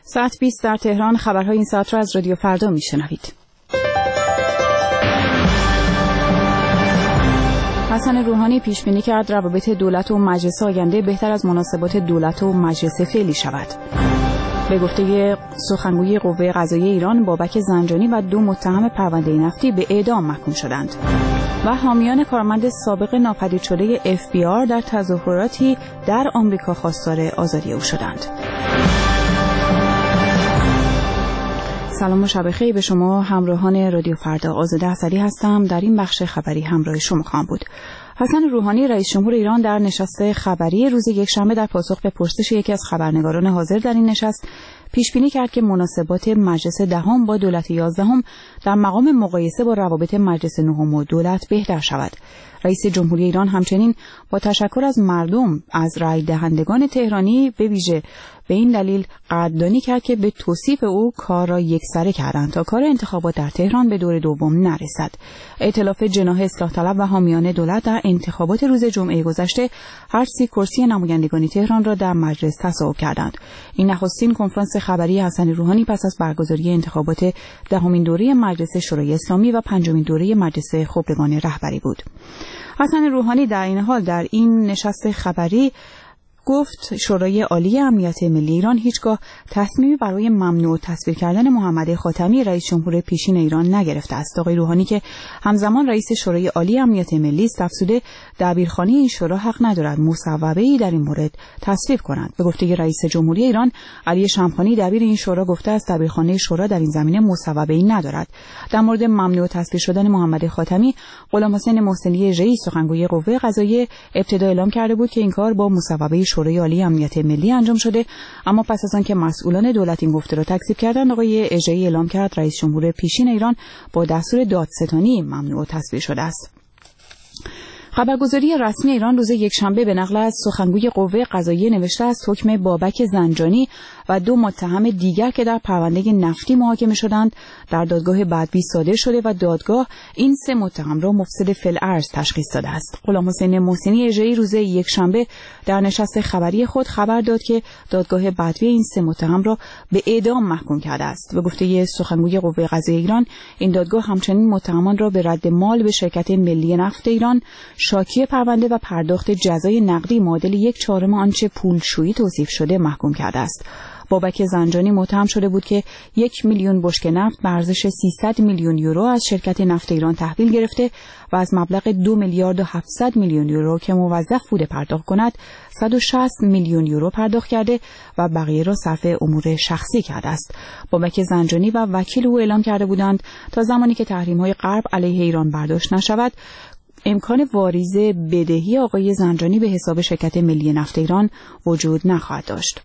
ساعت 20 در تهران. خبرهای این ساعت را از رادیو فردا میشنوید. حسن روحانی پیش بینی کرد روابط دولت و مجلس آینده بهتر از مناسبات دولت و مجلس فعلی شود. به گفته سخنگوی قوه قضاییه ایران، بابک زنجانی و 2 متهم پرونده نفتی به اعدام محکوم شدند. و حامیان کارمند سابق ناپدید شده FBI در تظاهراتی در آمریکا خواستار آزادی او شدند. سلام و شب خیر به شما همراهان رادیو فردا. آزاده اسدی هستم. در این بخش خبری همراه شما خواهم بود. حسن روحانی رئیس جمهور ایران در نشست خبری روز یکشنبه در پاسخ به پرسش یکی از خبرنگاران حاضر در این نشست پیش بینی کرد که مناسبات مجلس دهم با دولت 11 در مقام مقایسه با روابط مجلس 9 و دولت بهتر شود. رئیس جمهوری ایران همچنین با تشکر از مردم از رای دهندگان تهرانی به ویژه به این دلیل قدردانی کرد که به توصیف او کار را یکسره کردند تا کار انتخابات در تهران به دور دوم نرسد. ائتلاف جناح اصلاح طلب و حامیان دولت در انتخابات روز جمعه گذشته هر 30 کرسی نمایندگانی تهران را در مجلس تصویب کردند. این نخستین کنفرانس خبری حسن روحانی پس از برگزاری انتخابات 10مین دوره مجلس شورای اسلامی و 5مین دوره مجلس خبرگان رهبری بود. حسن روحانی در این حال در این نشست خبری گفت شورای عالی امنیت ملی ایران هیچگاه تصمیمی برای ممنوع تصویر کردن محمد خاتمی رئیس جمهور پیشین ایران نگرفته است. آقای روحانی که همزمان رئیس شورای عالی امنیت ملی است، افزوده دبیرخانه این شورا حق ندارد مصوبه‌ای در این مورد تصویب کند. به گفته رئیس جمهوری ایران علی شمخانی دبیر این شورا گفته است دبیرخانه شورا در این زمینه مصوبه‌ای ندارد. در مورد ممنوع تصویر شدن محمد خاتمی، غلامحسین محسنی رئیس سخنگوی قوه قضاییه ابتدا اعلام کرده بود که این کار با مصوبه شورای عالی امنیت ملی انجام شده، اما پس از آنکه مسئولان دولت این گفته را تکذیب کردند، آقای اژه‌ای اعلام کرد رئیس جمهور پیشین ایران با دستور دادستانی ممنوع تصویر شده است. خبرگزاری رسمی ایران روز یکشنبه به نقل از سخنگوی قوه قضاییه نوشته است حکم بابک زنجانی و 2 متهم دیگر که در پرونده نفتی محاکمه شدند در دادگاه بدوی صادر شده و دادگاه این 3 متهم را مفسد فی‌الارض تشخیص داده است. غلامحسین محسنی اژه‌ای روز یکشنبه در نشست خبری خود خبر داد که دادگاه بدوی این 3 متهم را به اعدام محکوم کرده است. به گفته سخنگوی قوه قضاییه ایران، این دادگاه همچنین متهمان را به رد مال به شرکت ملی نفت ایران، شاکی پرونده و پرداخت جزای نقدی معادل 1/4 آنچه پولشویی توصیف شده محکوم کرده است. بابک زنجانی متهم شده بود که 1 میلیون بشکه نفت به ارزش 300 میلیون یورو از شرکت نفت ایران تحویل گرفته و از مبلغ 2 میلیارد و 700 میلیون یورو که موظف بوده پرداخت کند 160 میلیون یورو پرداخت کرده و بقیه را صرف امور شخصی کرده است. بابک زنجانی و وکیل او اعلام کرده بودند تا زمانی که تحریم‌های غرب علیه ایران برداشت نشود، امکان واریز بدهی آقای زنجانی به حساب شرکت ملی نفت ایران وجود نخواهد داشت.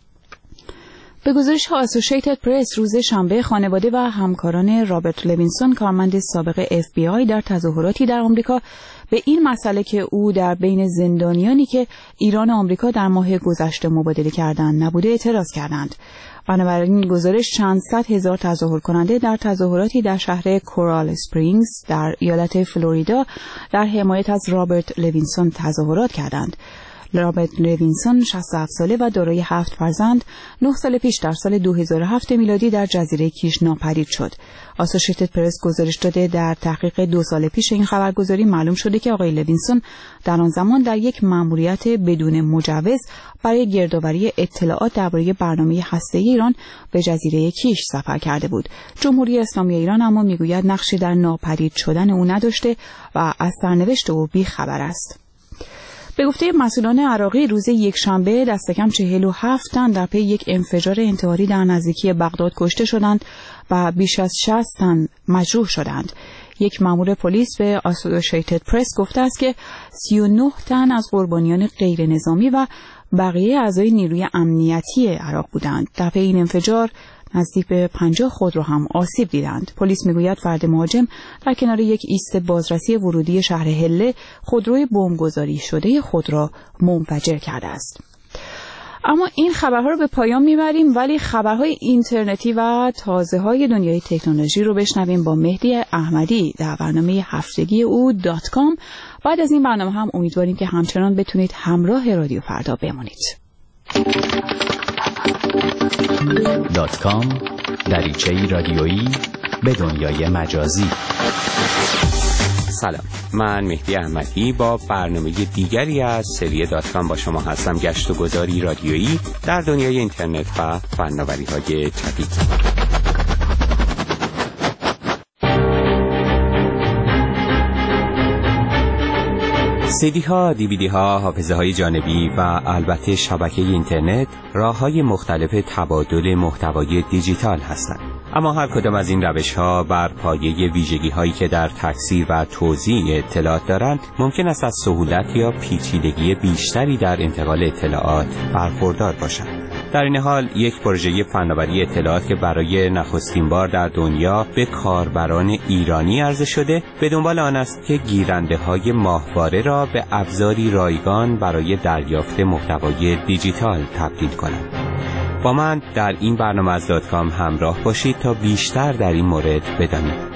به گزارش اسوسییتد پرس روز شنبه، خانواده و همکاران رابرت لوینسون کارمند سابق FBI در تظاهراتی در آمریکا به این مسئله که او در بین زندانیانی که ایران و آمریکا در ماه گذشته مبادله کردند نبوده اعتراض کردند. بنابراین گزارش چند صد هزار تظاهر کننده در تظاهراتی در شهر کورال اسپرینگز در ایالت فلوریدا در حمایت از رابرت لوینسون تظاهرات کردند. رابرت لوینسون 67 ساله و دارای 7 فرزند 9 سال پیش در سال 2007 میلادی در جزیره کیش ناپدید شد. اسوسییتد پرس گزارش داده در تحقیق 2 سال پیش این خبرگزاری معلوم شده که آقای لوینسون در آن زمان در یک مأموریت بدون مجوز برای گردآوری اطلاعات درباره برنامه هسته‌ای ایران به جزیره کیش سفر کرده بود. جمهوری اسلامی ایران اما میگوید نقشی در ناپدید شدن او نداشته و از سرنوشت او بی‌خبر است. به گفته مسئولان عراقی روز یکشنبه دست کم 47 تن در پی یک انفجار انتحاری در نزدیکی بغداد کشته شدند و بیش از 60 تن مجروح شدند. یک مأمور پلیس به اسوسییتد پرس گفته است که 39 تن از قربانیان غیر نظامی و بقیه اعضای نیروی امنیتی عراق بودند. در پی این انفجار نزدیک به 50 خودرو هم آسیب دیدند. پلیس میگوید فرد مهاجم در کنار یک ایست بازرسی ورودی شهر هله خودروی بمبگذاری شده خود را منفجر کرده است. اما این خبرها رو به پایان میبریم، ولی خبرهای اینترنتی و تازه‌های دنیای تکنولوژی رو بشنویم با مهدی احمدی در برنامه هفتگی او .com. بعد از این برنامه هم امیدواریم که همچنان بتونید همراه رادیو فردا بمونید. .com دریچه‌ای رادیویی به دنیای مجازی. سلام، من مهدی احمدی با برنامه دیگری از سری .com با شما هستم. گشت و گذاری رادیویی در دنیای اینترنت و فناوری‌های جدید. CD ها، DVD ها، حافظه های جانبی و البته شبکه اینترنت راه‌های مختلف تبادل محتوای دیجیتال هستند. اما هر کدام از این روش‌ها بر پایه ویژگی‌هایی که در تکثیر و توزیع اطلاعات دارند، ممکن است از سهولت یا پیچیدگی بیشتری در انتقال اطلاعات برخوردار باشند. در این حال یک پروژه فناوری اطلاعات که برای نخستین بار در دنیا به کاربران ایرانی عرضه شده، به دنبال آن است که گیرنده‌های ماهواره را به ابزاری رایگان برای دریافت محتوای دیجیتال تبدیل کند. با من در این برنامه از .com همراه باشید تا بیشتر در این مورد بدانید.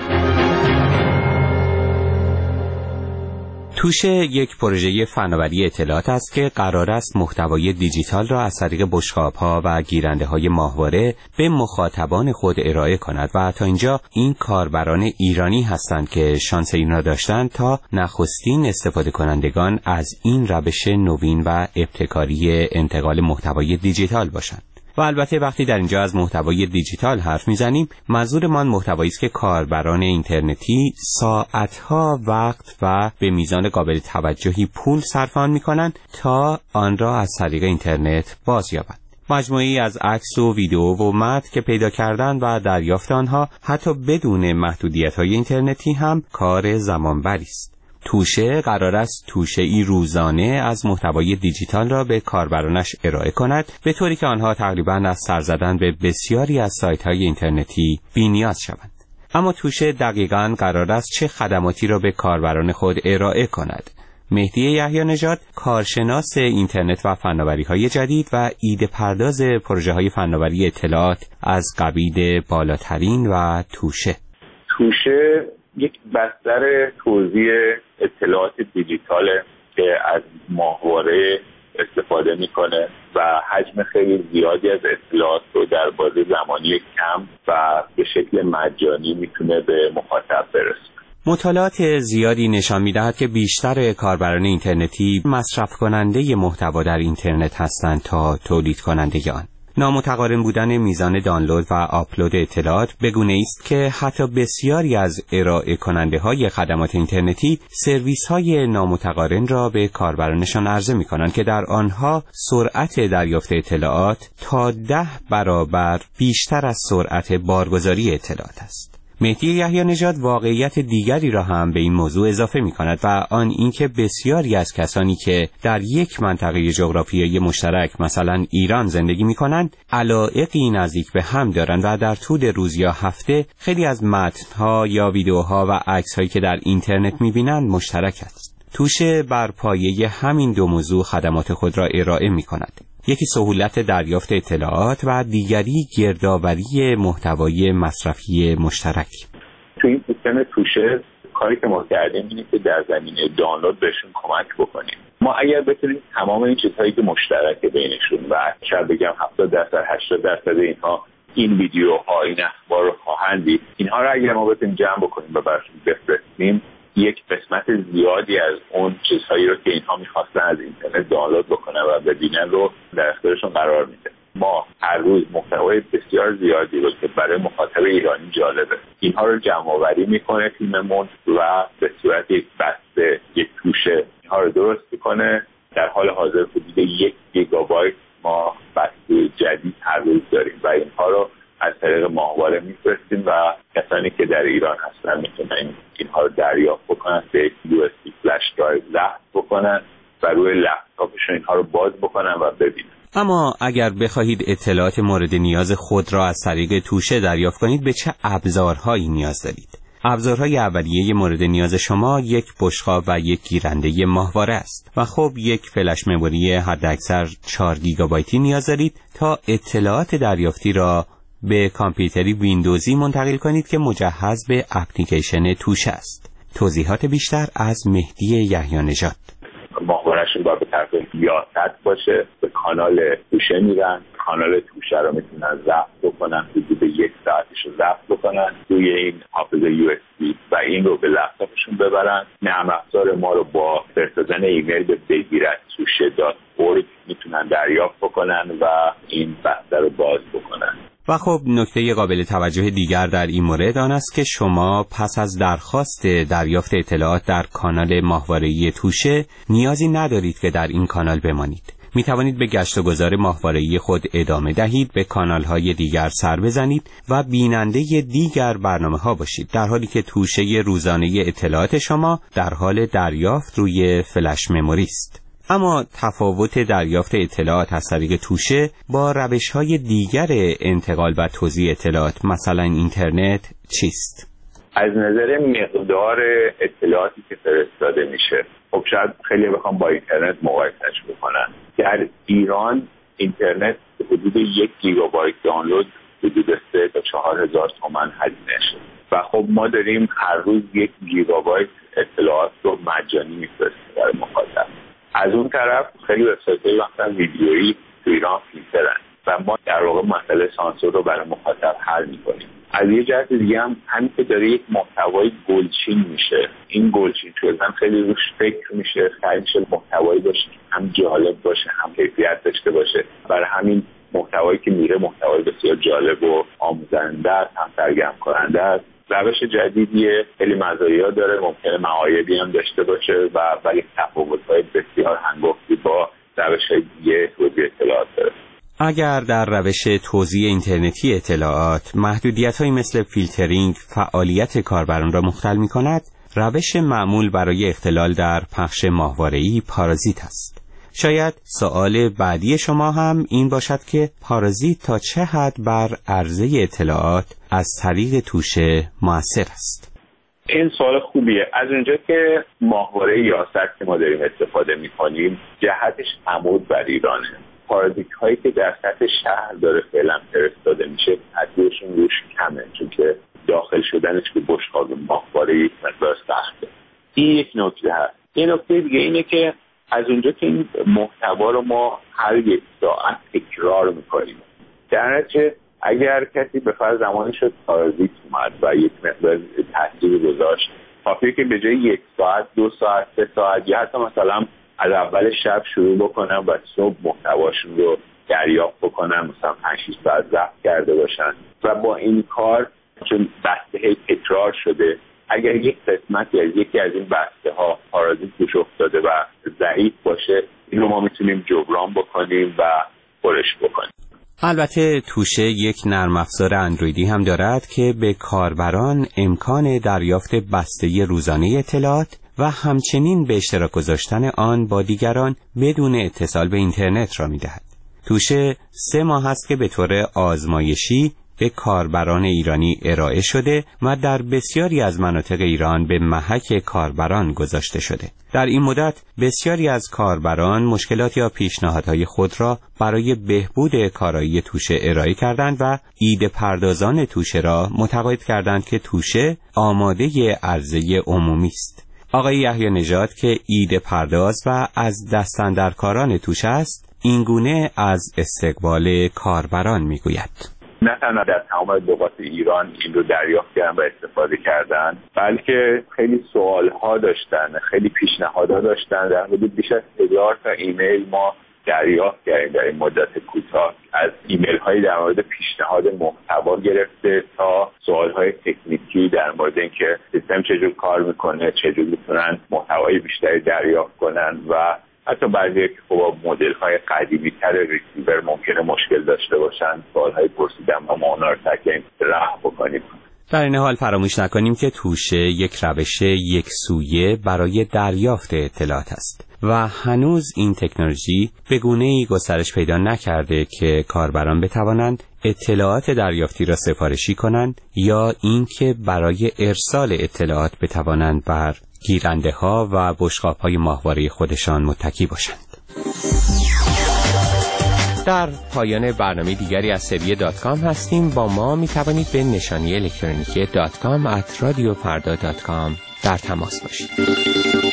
توشه یک پروژه فناوری اطلاعات است که قرار است محتوای دیجیتال را از طریق بشقاب‌ها و گیرنده‌های ماهواره به مخاطبان خود ارائه کند و تا اینجا این کاربران ایرانی هستند که شانس این را داشتند تا نخستین استفاده کنندگان از این روش نوین و ابتکاری انتقال محتوای دیجیتال باشند. و البته وقتی در اینجا از محتوای دیجیتال حرف میزنیم، منظورمان محتوایی است که کاربران اینترنتی ساعتها وقت و به میزان قابل توجهی پول صرف آن میکنند تا آن را از طریق اینترنت بازیابند. مجموعه‌ای از عکس و ویدیو و متن که پیدا کردن و دریافت آنها حتی بدون محدودیت‌های اینترنتی هم کار زمانبری است. توشه قرار است توشه‌ای روزانه از محتوای دیجیتال را به کاربرانش ارائه کند، به طوری که آنها تقریباً از سر زدن به بسیاری از سایت‌های اینترنتی بی‌نیاز شوند. اما توشه دقیقاً قرار است چه خدماتی را به کاربران خود ارائه کند؟ مهدی یحیی‌نژاد، کارشناس اینترنت و فناوری‌های جدید و ایده پرداز پروژه‌های فناوری اطلاعات از قبیل بالاترین و توشه یک بستر توزیع اطلاعات دیجیتال که از ماهواره استفاده میکنه و حجم خیلی زیادی از اطلاعات رو در بازه زمانی کم و به شکل مجانی میتونه به مخاطب برسونه. مطالعات زیادی نشان می‌دهد که بیشتر کاربران اینترنتی مصرف کننده محتوا در اینترنت هستند تا تولید کننده آن. نامتقارن بودن میزان دانلود و آپلود اطلاعات به گونه است که حتی بسیاری از ارائه کننده های خدمات اینترنتی سرویس های نامتقارن را به کاربرانشان عرضه می کنند که در آنها سرعت دریافت اطلاعات تا 10 برابر بیشتر از سرعت بارگذاری اطلاعات است. مهدی یحیی‌نژاد واقعیت دیگری را هم به این موضوع اضافه می کند و آن اینکه بسیاری از کسانی که در یک منطقه جغرافیایی مشترک مثلا ایران زندگی می کنند علایقی نزدیک به هم دارند و در طول روز یا هفته خیلی از متن‌ها یا ویدیوها و عکس‌هایی که در اینترنت می بینند مشترک است. توشه بر پایه همین دو موضوع خدمات خود را ارائه می کند. یکی سهولت دریافت اطلاعات و دیگری گردآوری محتوای مصرفی مشترک. تو این سیستم توشه کاری که ما کردیم اینه که در زمینه دانلود بهشون کمک بکنیم. ما اگر بتونیم تمام این چیزهایی که مشترکه بینشون و شاید بگم 70% 80% اینها این ویدیوها این اخبار رو خواهند دید، اینها رو اگر ما بتونیم جمع بکنیم و براشون بفرستیم، یک قسمت زیادی از اون چیزهایی رو که اینها می‌خواستن از اینترنت دانلود بکنن و ببینن رو در اختیارشون قرار میده. ما هر روز محتوای بسیار زیادی رو که برای مخاطب ایرانی جالبه، اینها رو جمع‌آوری میکنه تیممون و به صورت یک بسته، یک توشه اینها رو درست میکنه. در حال حاضر حدود 1 گیگابایت ما بسته جدید هر روز داریم و اینها رو از طریق ماهواره میفرستیم و کسانی که در ایران هستن میتونن اینها رو دریافت بکنن، به یک USB فلش درایو ضبط بکنن و روی لپتاپشون اینها رو باز بکنن و ببینن. اما اگر بخواهید اطلاعات مورد نیاز خود را از طریق توشه دریافت کنید، به چه ابزارهایی نیاز دارید؟ ابزارهای اولیه مورد نیاز شما یک بشقاب و یک گیرنده ماهواره است و خب یک فلش مموری حداکثر 4 گیگابایتی نیاز دارید تا اطلاعات دریافتی را به کامپیوتری ویندوزی منتقل کنید که مجهز به اپلیکیشن توشه است. توضیحات بیشتر از مهدی یحیی‌نژاد. ماهواره‌شون باید به طرف یاست باشه به کانال توشه میرن، کانال توشه رو میتونن ضبط بکنن، حدود 1 ساعتش رو ضبط بکنن توی این حافظه USB و این رو به لپتاپشون ببرن. نرم افزار ما رو با فرستادن ایمیل به begirattushe.org میتونن دریافت بکنن و این بسته رو باز بکنن. و خب نکته قابل توجه دیگر در این مورد آن است که شما پس از درخواست دریافت اطلاعات در کانال ماهواره‌ای توشه نیازی ندارید که در این کانال بمانید. می توانید به گشت و گذار ماهواره‌ای خود ادامه دهید، به کانال‌های دیگر سر بزنید و بیننده دیگر برنامه‌ها باشید، در حالی که توشه روزانه اطلاعات شما در حال دریافت روی فلش مموری است. اما تفاوت دریافت اطلاعات از طریق توشه با روش‌های دیگر انتقال و توزیع اطلاعات مثلا اینترنت چیست؟ از نظر مقدار اطلاعاتی که فرستاده میشه، خب شاید خیلی بخوام با اینترنت مقایسهش بکنن. در ایران اینترنت حدود 1 گیگابایت دانلود حدود 3 تا 4,000 تومان هزینه شده و خب ما داریم هر روز 1 گیگابایت اطلاعات رو مجانی میفرستیم برای مخاطب. از اون طرف خیلی وبسایت‌های مثلا ویدیویی تو ایران فیلترن و ما در واقع مسئله سانسور رو برای مخاطب حل می‌کنیم. از یه جهت دیگه هم همین که داره یک محتوای گلچین میشه، این گلچین شدن خیلی روش فکر میشه، خیلی میشه محتوایی باشه هم جالب باشه هم کیفیت داشته باشه. برای همین محتوایی که میره محتوای بسیار جالب و آموزنده است، هم سرگرم کننده است. روش جدیدیه، خیلی مزایا داره، ممکنه معایبی هم داشته باشه و ولی تفاوت‌های بسیار هنگفتی با روش‌های دیگه توزیع اطلاعات داره. اگر در روش توزیع اینترنتی اطلاعات محدودیت‌هایی مثل فیلترینگ فعالیت کاربران را مختل می‌کند، روش معمول برای اختلال در پخش ماهواره‌ای پارازیت است. شاید سوال بعدی شما هم این باشد که پارازیت تا چه حد بر عرضه اطلاعات از طریق توشه مؤثر است؟ این سوال خوبیه. از اونجا که ماهواره یاست که ما داریم استفاده می‌کنیم جهتش عمود بر ایرانه. پارازیت هایی که در سطح شهر داره فعلا فرستاده میشه تاثیرشون روش کمه، چون که داخل شدنش به بشقاب ماهواره مقدار سخته. این یک نکته هست. یه نکته دیگه اینه که از اونجا که این محتوا رو ما هر 1 ساعت تکرار میکنیم، در نتیجه اگر کسی به فرض زمانی شد پارازیت اومد و یک مقدار تاثیر گذاشت، کافیه که به جای 1 ساعت 2 ساعت 3 ساعت یا حتی مثلا از اول شب شروع بکنن و صبح محتواشون رو دریافت بکنن، مثلا 5-6 ساعت ضبط کرده باشن و با این کار چون بسته تکرار شده اگر یک قسمت یا یکی از این بسته ها پارازیت توش افتاده و ضعیف باشه، این رو ما میتونیم جبران بکنیم و پرش بکنیم. البته توشه یک نرم افزار اندرویدی هم دارد که به کاربران امکان دریافت بسته روزانه اطلاعات و همچنین به اشتراک گذاشتن آن با دیگران بدون اتصال به اینترنت را می‌دهد. توشه 3 ماه است که به طور آزمایشی به کاربران ایرانی ارائه شده و در بسیاری از مناطق ایران به محک کاربران گذاشته شده. در این مدت بسیاری از کاربران مشکلات یا پیشنهادهای خود را برای بهبود کارایی توشه ارائه کردند و ایده پردازان توشه را متقاعد کردند که توشه آماده عرضه عمومی است. آقای یحیی نژاد که ایده پرداز و از دستاندرکاران توشه است، اینگونه از استقبال کاربران میگوید. نه تنها در تمام نقاط ایران این رو دریافت کردن و استفاده کردن، بلکه خیلی سوالها داشتن، خیلی پیشنهادها داشتن. در حدود بیش از 1000 تا ایمیل ما دریافت کردیم در این مدت کوتاه، از ایمیل هایی در مورد پیشنهاد محتوا گرفته تا سوال های تکنیکی در مورد اینکه سیستم چجور کار میکنه، چجور میتونن محتوای بیشتری دریافت کنن و حتی بعضی که خب مدل های قدیمی تر ریسیور ممکنه مشکل داشته باشن، سوال های پرسیدن و ما اونا رو تکنیم راه بکنیم. در این حال فراموش نکنیم که توشه یک روش یک سویه برای دریافت اطلاعات است و هنوز این تکنولوژی به گونه‌ای گسترش پیدا نکرده که کاربران بتوانند اطلاعات دریافتی را سفارشی کنند یا اینکه برای ارسال اطلاعات بتوانند بر گیرنده ها و بشقاب های ماهواره خودشان متکی باشند. در پایان برنامه دیگری از سری .com هستیم. با ما می توانید به نشانی الکترونیکی .com @radiofarda.com در تماس باشید.